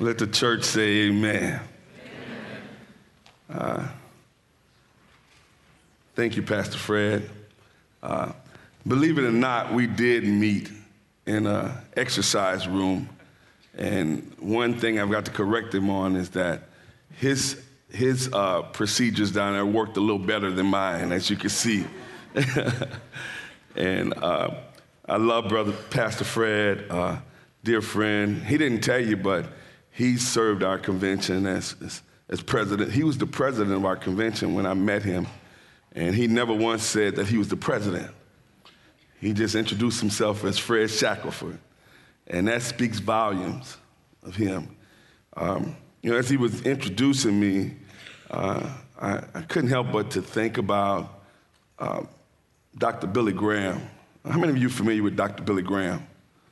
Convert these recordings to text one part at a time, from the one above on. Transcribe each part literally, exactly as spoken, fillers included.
Let the church say amen. Uh, thank you, Pastor Fred. Uh, believe it or not, we did meet in an exercise room. And one thing I've got to correct him on is that his, his uh, procedures down there worked a little better than mine, as you can see. And uh, I love Brother Pastor Fred, uh, dear friend. He didn't tell you, but he served our convention as, as, as president. He was the president of our convention when I met him, and he never once said that he was the president. He just introduced himself as Fred Shackelford, and that speaks volumes of him. Um, you know, as he was introducing me, uh, I, I couldn't help but to think about uh, Doctor Billy Graham. How many of you are familiar with Doctor Billy Graham?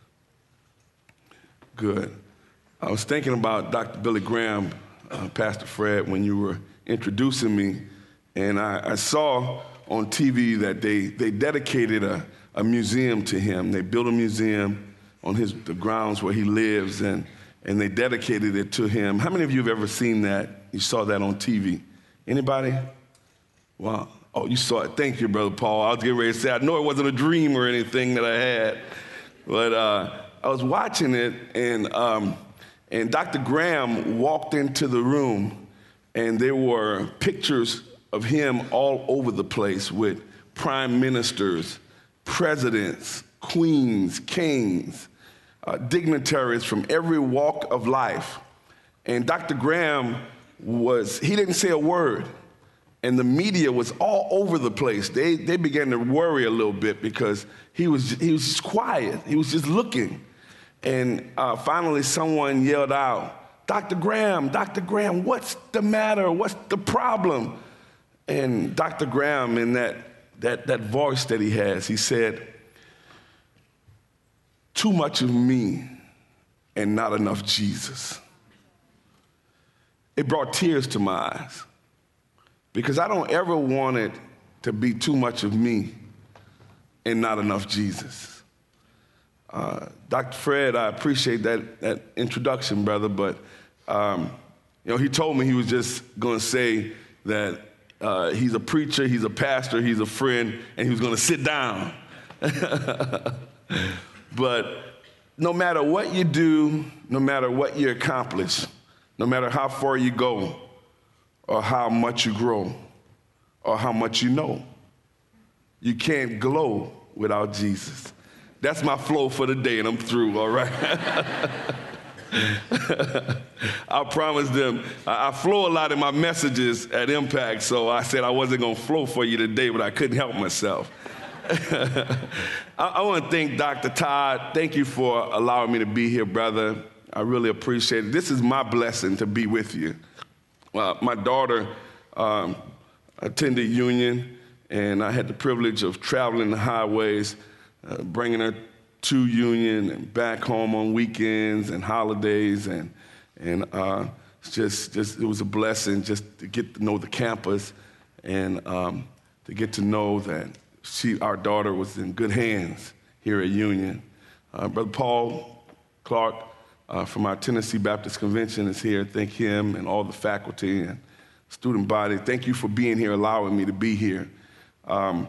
Good. I was thinking about Doctor Billy Graham, uh, Pastor Fred, when you were introducing me, and I, I saw on T V that they, they dedicated a, a museum to him. They built a museum on his, the grounds where he lives, and, and they dedicated it to him. How many of you have ever seen that? You saw that on T V? Anybody? Wow. Oh, you saw it. Thank you, Brother Paul. I was getting ready to say, I know it wasn't a dream or anything that I had, but uh, I was watching it, and um, and Doctor Graham walked into the room, and there were pictures of him all over the place with prime ministers, presidents, queens, kings, uh, dignitaries from every walk of life. And Doctor Graham was, he didn't say a word. And the media was all over the place. They, they began to worry a little bit because he was, he was just quiet. He was just looking. And uh, finally someone yelled out, Doctor Graham, Doctor Graham, what's the matter? What's the problem? And Doctor Graham, in that, that, that voice that he has, he said, too much of me and not enough Jesus. It brought tears to my eyes, because I don't ever want it to be too much of me and not enough Jesus. Uh, Doctor Fred, I appreciate that, that introduction, brother, but um, you know, he told me he was just gonna say that uh, he's a preacher, he's a pastor, he's a friend, and he was gonna sit down. But no matter what you do, no matter what you accomplish, no matter how far you go, or how much you grow, or how much you know, you can't glow without Jesus. That's my flow for the day, and I'm through, all right? I promised them, I, I flow a lot in my messages at Impact, so I said I wasn't gonna flow for you today, but I couldn't help myself. I, I wanna thank Doctor Todd. Thank you for allowing me to be here, brother. I really appreciate it. This is my blessing to be with you. Uh, my daughter um, attended Union, and I had the privilege of traveling the highways, uh, bringing her to Union and back home on weekends and holidays, and and uh, it's just just it was a blessing just to get to know the campus, and um, to get to know that she, our daughter, was in good hands here at Union. Uh, Brother Paul Clark, Uh, from our Tennessee Baptist Convention, is here. Thank him and all the faculty and student body. Thank you for being here, allowing me to be here. Um,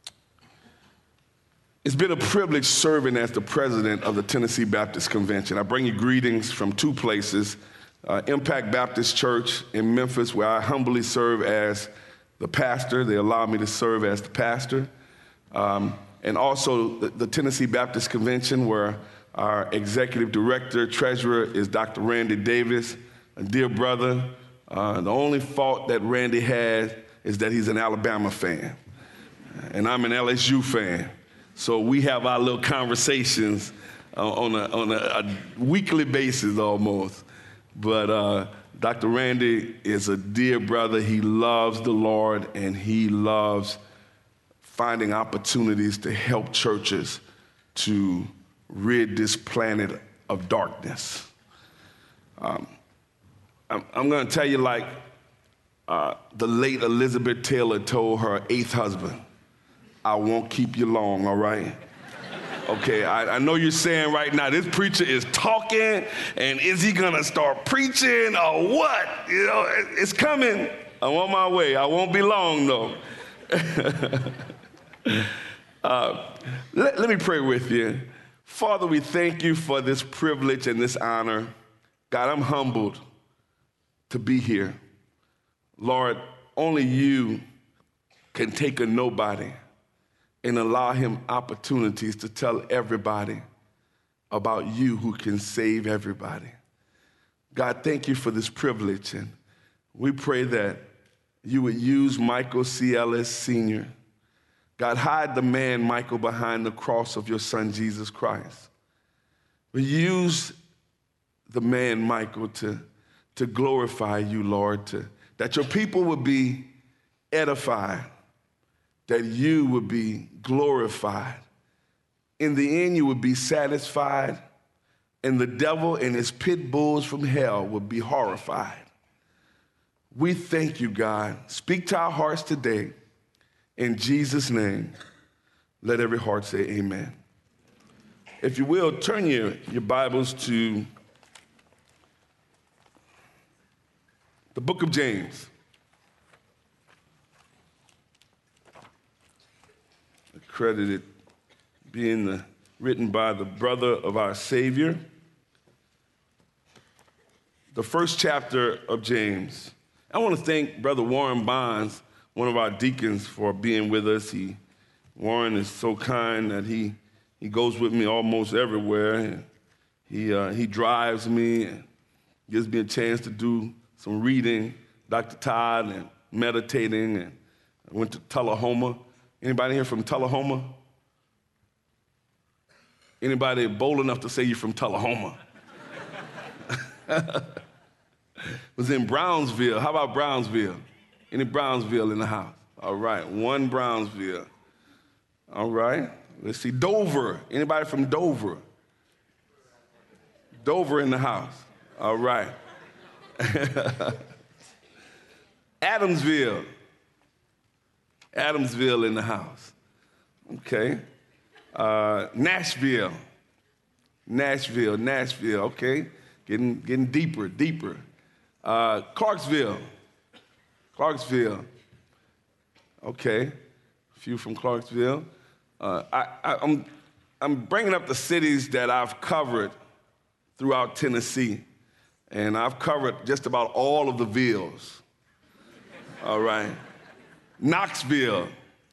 it's been a privilege serving as the president of the Tennessee Baptist Convention. I bring you greetings from two places, uh, Impact Baptist Church in Memphis, where I humbly serve as the pastor. They allow me to serve as the pastor. Um, and also the, the Tennessee Baptist Convention, where our executive director, treasurer, is Doctor Randy Davis, a dear brother. Uh, the only fault that Randy has is that he's an Alabama fan, and I'm an L S U fan. So we have our little conversations uh, on, a, on a, a weekly basis almost. But uh, Doctor Randy is a dear brother. He loves the Lord, and he loves finding opportunities to help churches to rid this planet of darkness. Um, I'm, I'm going to tell you like uh, the late Elizabeth Taylor told her eighth husband, I won't keep you long, all right? Okay, I, I know you're saying right now, this preacher is talking, and is he gonna start preaching or what? You know, it, it's coming. I'm on my way. I won't be long though. uh, let, let me pray with you. Father, we thank you for this privilege and this honor. God, I'm humbled to be here. Lord, only you can take a nobody and allow him opportunities to tell everybody about you who can save everybody. God, thank you for this privilege, and we pray that you would use Michael C. Ellis Senior God, hide the man Michael behind the cross of your son, Jesus Christ. But use the man Michael to, to glorify you, Lord, to, that your people would be edified, that you would be glorified. In the end, you would be satisfied, and the devil and his pit bulls from hell would be horrified. We thank you, God. Speak to our hearts today. In Jesus' name, let every heart say amen. If you will, turn your, your Bibles to the book of James. Credited being the, written by the brother of our Savior. The first chapter of James. I want to thank Brother Warren Bonds, one of our deacons, for being with us. He, Warren is so kind that he, he goes with me almost everywhere. And he, uh, he drives me and gives me a chance to do some reading, Doctor Todd, and meditating. And I went to Tullahoma. Anybody here from Tullahoma? Anybody bold enough to say you're from Tullahoma? Was in Brownsville. How about Brownsville? Any Brownsville in the house? All right, one Brownsville. All right, let's see, Dover. Anybody from Dover? Dover in the house. All right. Adamsville. Adamsville in the house. Okay. Uh, Nashville. Nashville, Nashville, okay. Getting, getting deeper, deeper. Uh, Clarksville. Clarksville. Okay. A few from Clarksville. Uh, I, I, I'm, I'm bringing up the cities that I've covered throughout Tennessee. And I've covered just about all of the villes. All right. Knoxville.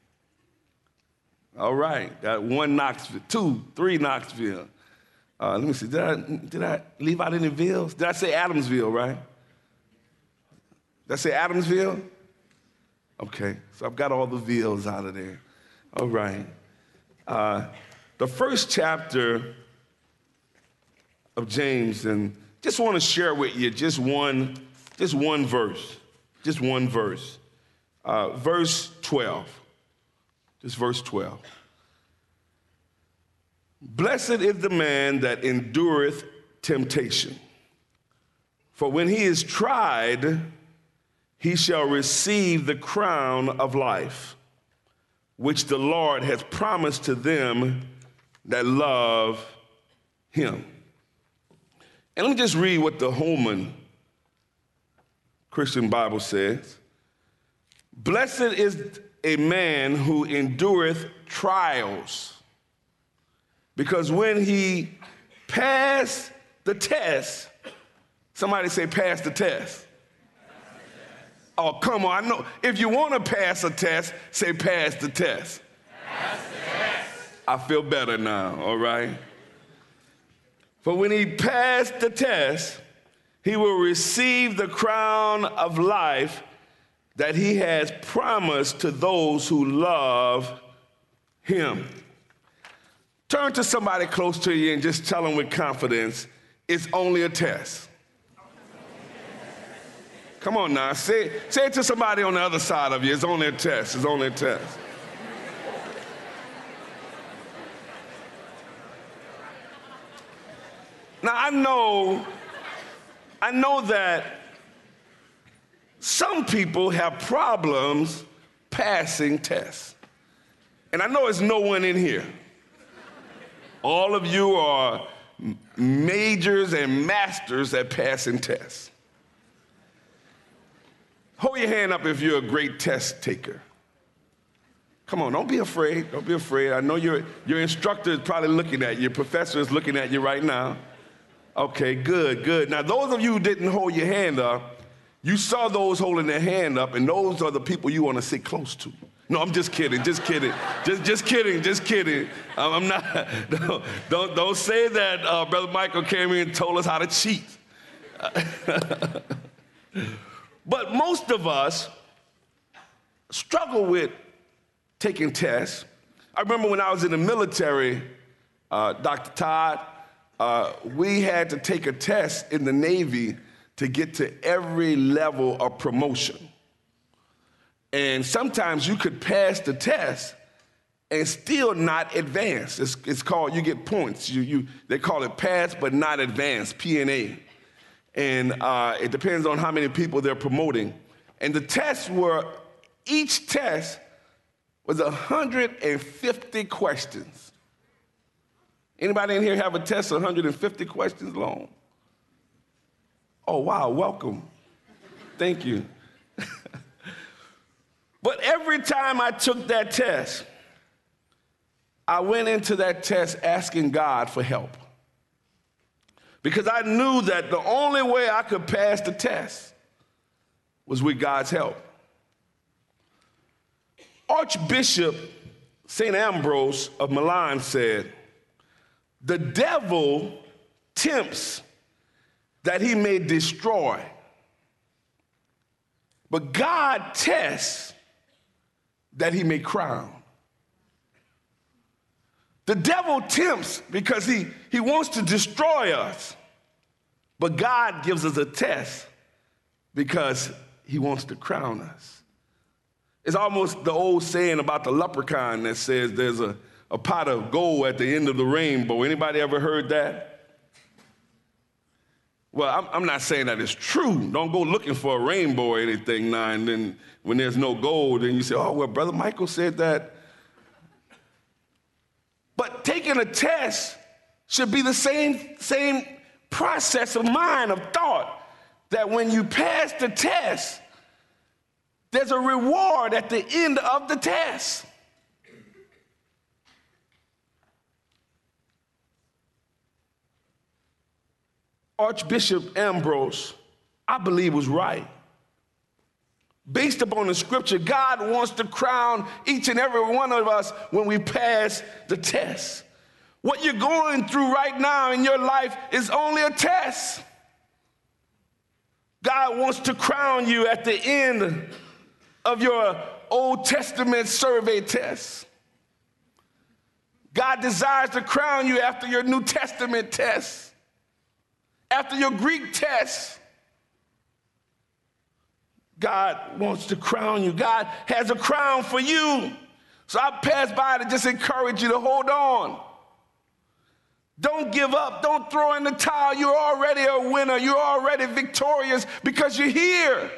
All right, got one Knoxville, two, three Knoxville. Uh, let me see, did I, did I leave out any villes? Did I say Adamsville, right? Did I say Adamsville? Okay, so I've got all the villes out of there. All right. Uh, the first chapter of James, and just want to share with you just one, just one verse, just one verse. Uh, verse twelve, just verse twelve. Blessed is the man that endureth temptation, for when he is tried, he shall receive the crown of life, which the Lord has promised to them that love him. And let me just read what the Holman Christian Bible says. Blessed is a man who endureth trials, because when he passed the test, somebody say pass the test. Oh, come on, I know. If you want to pass a test, say pass the test. Pass the test. I feel better now, all right? For when he passed the test, he will receive the crown of life that he has promised to those who love him. Turn to somebody close to you and just tell them with confidence, it's only a test. Come on now, say, say it to somebody on the other side of you, it's only a test, it's only a test. Now I know, I know that some people have problems passing tests. And I know there's no one in here. All of you are majors and masters at passing tests. Hold your hand up if you're a great test taker. Come on, don't be afraid. Don't be afraid. I know your, your instructor is probably looking at you. Your professor is looking at you right now. Okay, good, good. Now, those of you who didn't hold your hand up, you saw those holding their hand up, and those are the people you want to sit close to. No, I'm just kidding, just kidding. Just, just kidding, just kidding. I'm not, don't, don't, don't say that uh, Brother Michael came in and told us how to cheat. But most of us struggle with taking tests. I remember when I was in the military, uh, Doctor Todd, uh, we had to take a test in the Navy to get to every level of promotion. And sometimes you could pass the test and still not advance. It's, it's called, you get points. You, you, they call it pass but not advance, P N A. And uh, it depends on how many people they're promoting. And the tests were, each test was one hundred fifty questions. Anybody in here have a test one hundred fifty questions long? Oh, wow, welcome. Thank you. But every time I took that test, I went into that test asking God for help. Because I knew that the only way I could pass the test was with God's help. Archbishop Saint Ambrose of Milan said, "The devil tempts that he may destroy, but God tests that he may crown." The devil tempts because he, he wants to destroy us, but God gives us a test because he wants to crown us. It's almost the old saying about the leprechaun that says there's a, a pot of gold at the end of the rainbow. Anybody ever heard that? Well, I'm, I'm not saying that it's true. Don't go looking for a rainbow or anything now, and then when there's no gold, then you say, oh, well, Brother Michael said that. But taking a test should be the same, same process of mind, of thought, that when you pass the test, there's a reward at the end of the test. Archbishop Ambrose, I believe, was right. Based upon the scripture, God wants to crown each and every one of us when we pass the test. What you're going through right now in your life is only a test. God wants to crown you at the end of your Old Testament survey test. God desires to crown you after your New Testament test, after your Greek test. God wants to crown you. God has a crown for you. So I pass by to just encourage you to hold on. Don't give up. Don't throw in the towel. You're already a winner. You're already victorious because you're here.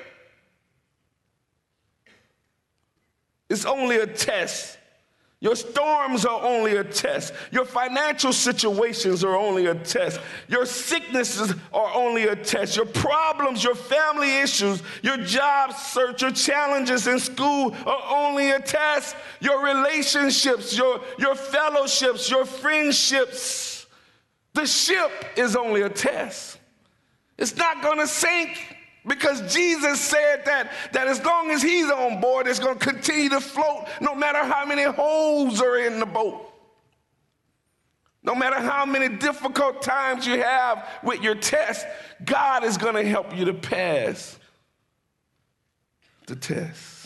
It's only a test. Your storms are only a test. Your financial situations are only a test. Your sicknesses are only a test. Your problems, your family issues, your job search, your challenges in school are only a test. Your relationships, your, your fellowships, your friendships, the ship is only a test. It's not going to sink. Because Jesus said that, that as long as he's on board, it's going to continue to float no matter how many holes are in the boat. No matter how many difficult times you have with your test, God is going to help you to pass the test.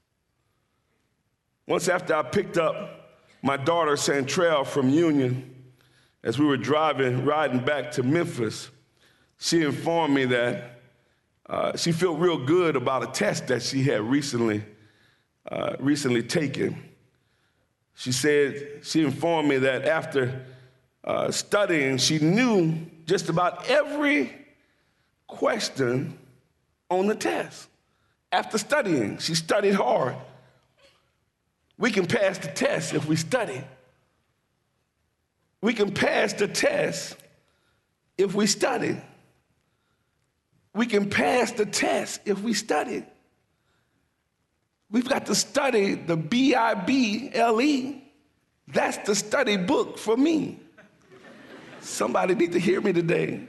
Once after I picked up my daughter, Santrell, from Union, as we were driving, riding back to Memphis, she informed me that Uh, she felt real good about a test that she had recently, uh, recently taken. She said, she informed me that after uh, studying, she knew just about every question on the test. After studying, she studied hard. We can pass the test if we study. We can pass the test if we study. We can pass the test if we study. We've got to study the B I B L E. That's the study book for me. Somebody need to hear me today.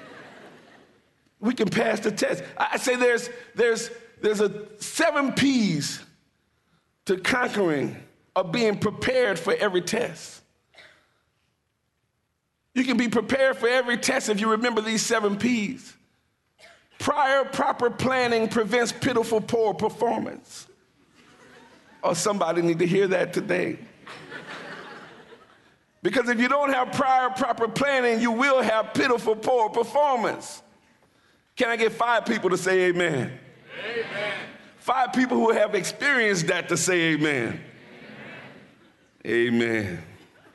We can pass the test. I say there's, there's, there's a seven P's to conquering or being prepared for every test. You can be prepared for every test if you remember these seven P's. Prior proper planning prevents pitiful poor performance. Or somebody need to hear that today. Because if you don't have prior proper planning, you will have pitiful poor performance. Can I get five people to say amen? Amen. Five people who have experienced that to say amen. Amen. Amen.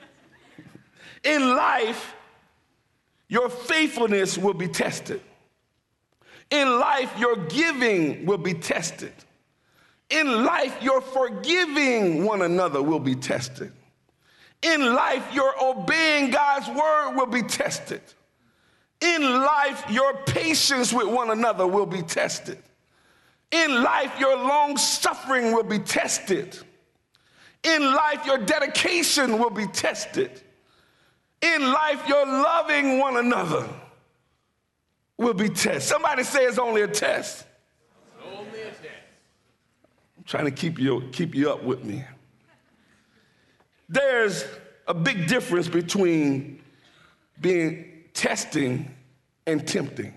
In life, your faithfulness will be tested. In life, your giving will be tested. In life, your forgiving one another will be tested. In life, your obeying God's word will be tested. In life, your patience with one another will be tested. In life, your long suffering will be tested. In life, your dedication will be tested. In life, your loving one another will be tested. Somebody say it's only a test. It's only a test. I'm trying to keep you, keep you up with me. There's a big difference between being testing and tempting.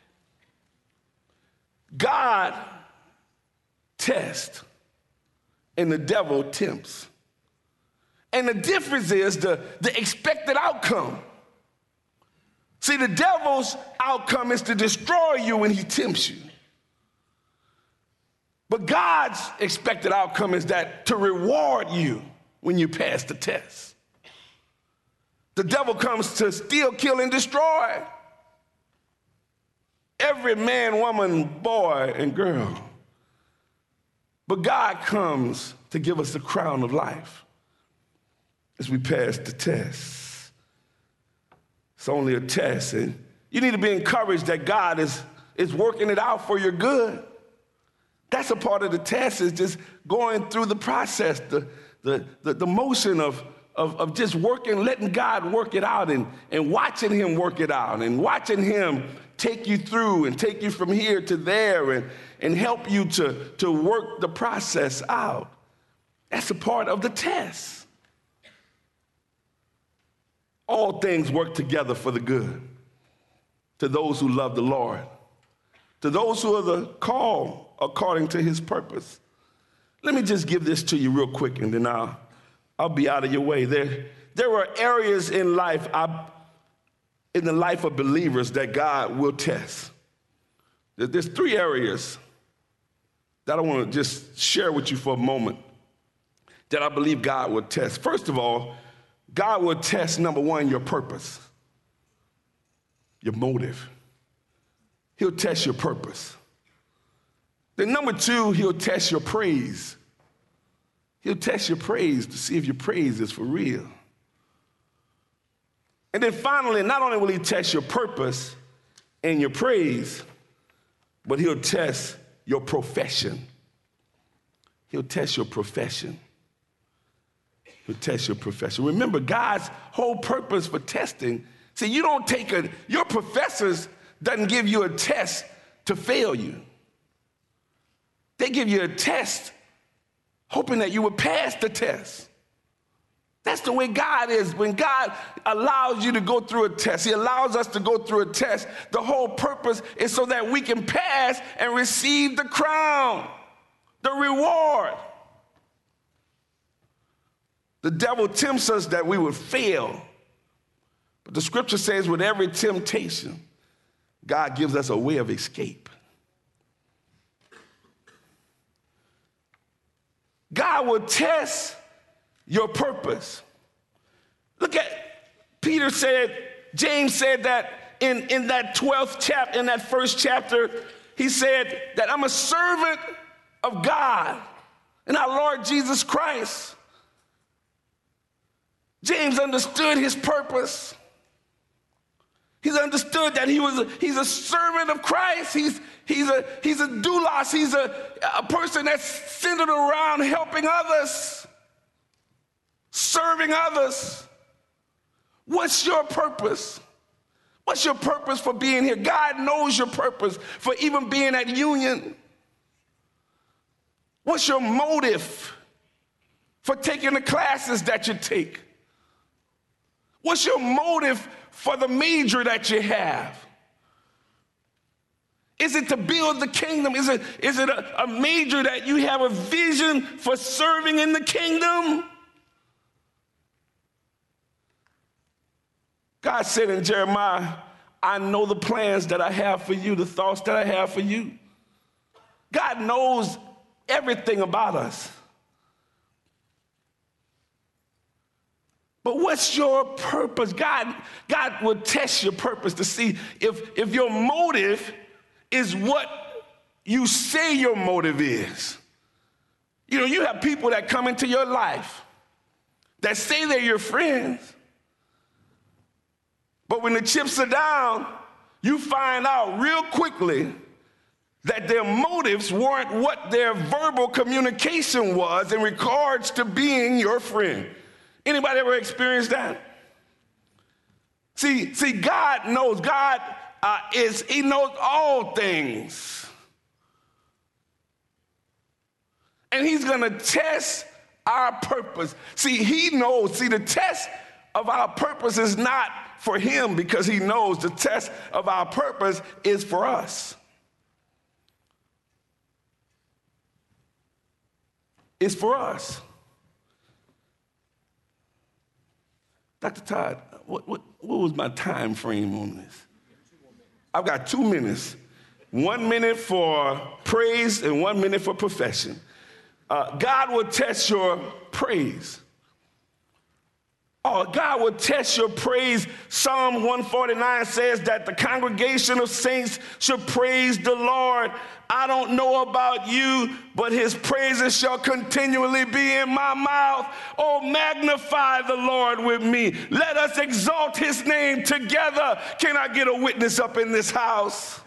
God tests and the devil tempts. And the difference is the, the expected outcome. See, the devil's outcome is to destroy you when he tempts you. But God's expected outcome is that to reward you when you pass the test. The devil comes to steal, kill, and destroy every man, woman, boy, and girl. But God comes to give us the crown of life as we pass the test. It's only a test, and you need to be encouraged that God is, is working it out for your good. That's a part of the test, is just going through the process, the, the, the, the motion of, of, of just working, letting God work it out and, and watching him work it out and watching him take you through and take you from here to there and, and help you to, to work the process out. That's a part of the test. All things work together for the good to those who love the Lord, to those who are the called according to his purpose. Let me just give this to you real quick, and then I'll, I'll be out of your way. There, there are areas in life, I, in the life of believers, that God will test. There's three areas that I want to just share with you for a moment that I believe God will test. First of all, God will test, number one, your purpose, your motive. He'll test your purpose. Then number two, he'll test your praise. He'll test your praise to see if your praise is for real. And then finally, not only will he test your purpose and your praise, but he'll test your profession. He'll test your profession. He'll test your profession. Remember, God's whole purpose for testing, see, you don't take a, your professors doesn't give you a test to fail you. They give you a test hoping that you would pass the test. That's the way God is. When God allows you to go through a test, he allows us to go through a test, the whole purpose is so that we can pass and receive the crown, the reward. The devil tempts us that we would fail. But the scripture says with every temptation, God gives us a way of escape. God will test your purpose. Look at, Peter said, James said that in, in that twelfth chapter, in that first chapter, he said that I'm a servant of God and our Lord Jesus Christ. James understood his purpose. He's understood that he was a, he's a servant of Christ. He's, he's a, he's a doulos. He's a, a person that's centered around helping others, serving others. What's your purpose? What's your purpose for being here? God knows your purpose for even being at Union. What's your motive for taking the classes that you take? What's your motive for the major that you have? Is it to build the kingdom? Is it, is it a, a major that you have a vision for serving in the kingdom? God said in Jeremiah, I know the plans that I have for you, the thoughts that I have for you. God knows everything about us. But what's your purpose? God, God will test your purpose to see if, if your motive is what you say your motive is. You know, you have people that come into your life that say they're your friends, but when the chips are down, you find out real quickly that their motives weren't what their verbal communication was in regards to being your friend. Anybody ever experienced that? See, see, God knows. God uh, is, he knows all things. And he's going to test our purpose. See, he knows. See, the test of our purpose is not for him because he knows. The test of our purpose is for us. It's for us. Doctor Todd, what, what, what was my time frame on this? I've got two minutes. One minute for praise and one minute for profession. Uh, God will test your praise. Oh, God will test your praise. Psalm one forty-nine says that the congregation of saints should praise the Lord. I don't know about you, but his praises shall continually be in my mouth. Oh, magnify the Lord with me. Let us exalt his name together. Can I get a witness up in this house?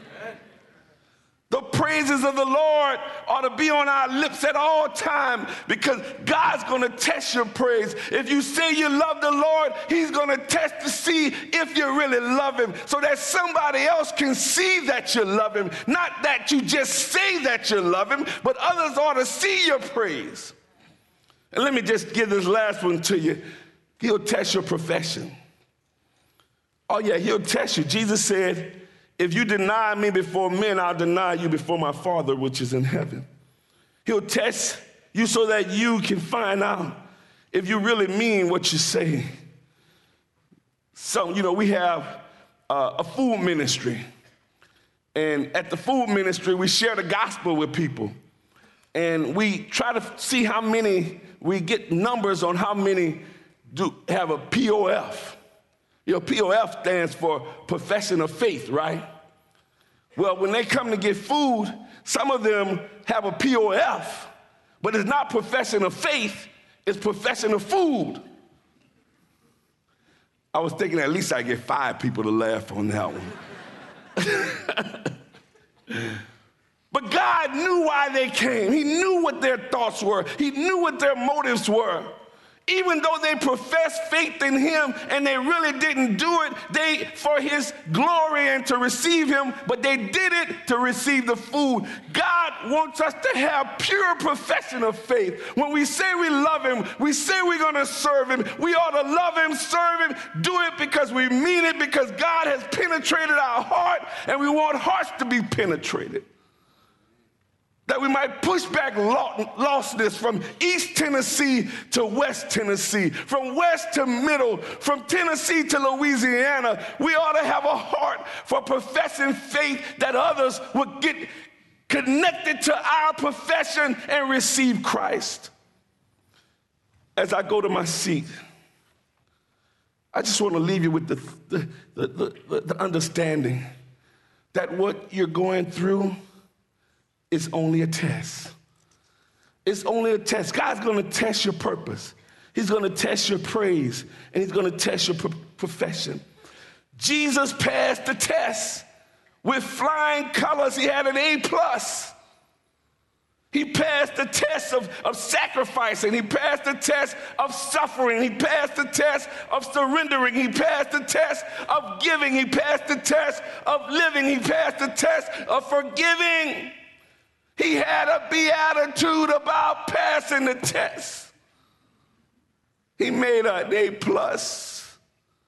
The praises of the Lord ought to be on our lips at all times because God's going to test your praise. If you say you love the Lord, he's going to test to see if you really love him so that somebody else can see that you love him. Not that you just say that you love him, but others ought to see your praise. And let me just give this last one to you. He'll test your profession. Oh, yeah, he'll test you. Jesus said, if you deny me before men, I'll deny you before my Father which is in heaven. He'll test you so that you can find out if you really mean what you say. So, you know, we have uh, a food ministry. And at the food ministry, we share the gospel with people. And we try to see how many, we get numbers on how many do have a P O F. You know, P O F stands for profession of faith, right? Well, when they come to get food, some of them have a P O F, but it's not profession of faith, it's profession of food. I was thinking at least I get five people to laugh on that one. But God knew why they came. He knew what their thoughts were. He knew what their motives were. Even though they professed faith in him and they really didn't do it they for his glory and to receive him, but they did it to receive the food. God wants us to have pure profession of faith. When we say we love him, we say we're going to serve him, we ought to love him, serve him, do it because we mean it, because God has penetrated our heart and we want hearts to be penetrated. That we might push back lostness from East Tennessee to West Tennessee, from West to Middle, from Tennessee to Louisiana. We ought to have a heart for professing faith that others would get connected to our profession and receive Christ. As I go to my seat, I just want to leave you with the, the, the, the, the understanding that what you're going through is only a test. It's only a test. God's going to test your purpose. He's going to test your praise, and he's going to test your pro- profession. Jesus passed the test with flying colors. He had an A plus. He passed the test of, of sacrificing. He passed the test of suffering. He passed the test of surrendering. He passed the test of giving. He passed the test of living. He passed the test of forgiving. He had a beatitude about passing the test. He made an A plus.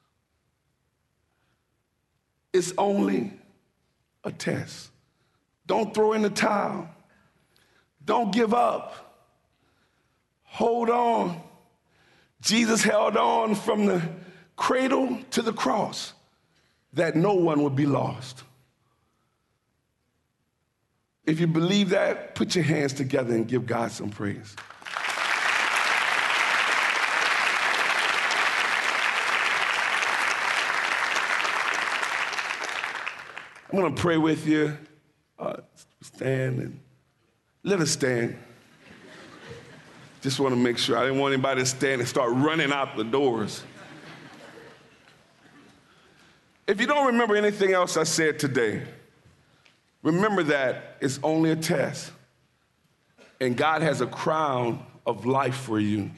It's only a test. Don't throw in the towel. Don't give up. Hold on. Jesus held on from the cradle to the cross that no one would be lost. If you believe that, put your hands together and give God some praise. I'm going to pray with you. Uh, stand and let us stand. Just want to make sure. I didn't want anybody to stand and start running out the doors. If you don't remember anything else I said today, remember that it's only a test. And God has a crown of life for you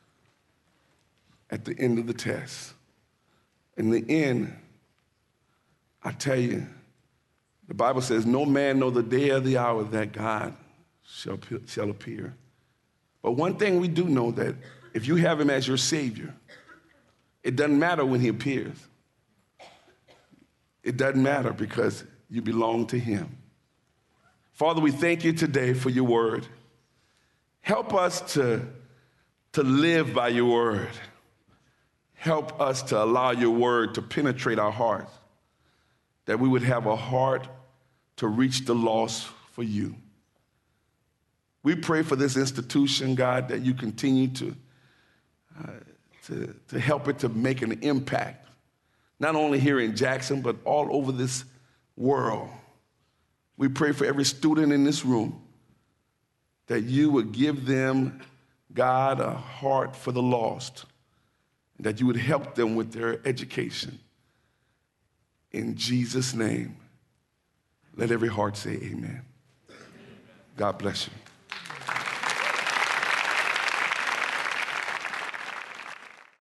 at the end of the test. In the end, I tell you, the Bible says, no man know the day or the hour that God shall, shall appear. But one thing we do know, that if you have him as your Savior, it doesn't matter when he appears. It doesn't matter, because you belong to him. Father, we thank you today for your word. Help us to, to live by your word. Help us to allow your word to penetrate our hearts, that we would have a heart to reach the lost for you. We pray for this institution, God, that you continue to, uh, to, to help it to make an impact, not only here in Jackson, but all over this world. We pray for every student in this room, that you would give them, God, a heart for the lost, and that you would help them with their education. In Jesus' name, let every heart say amen. God bless you.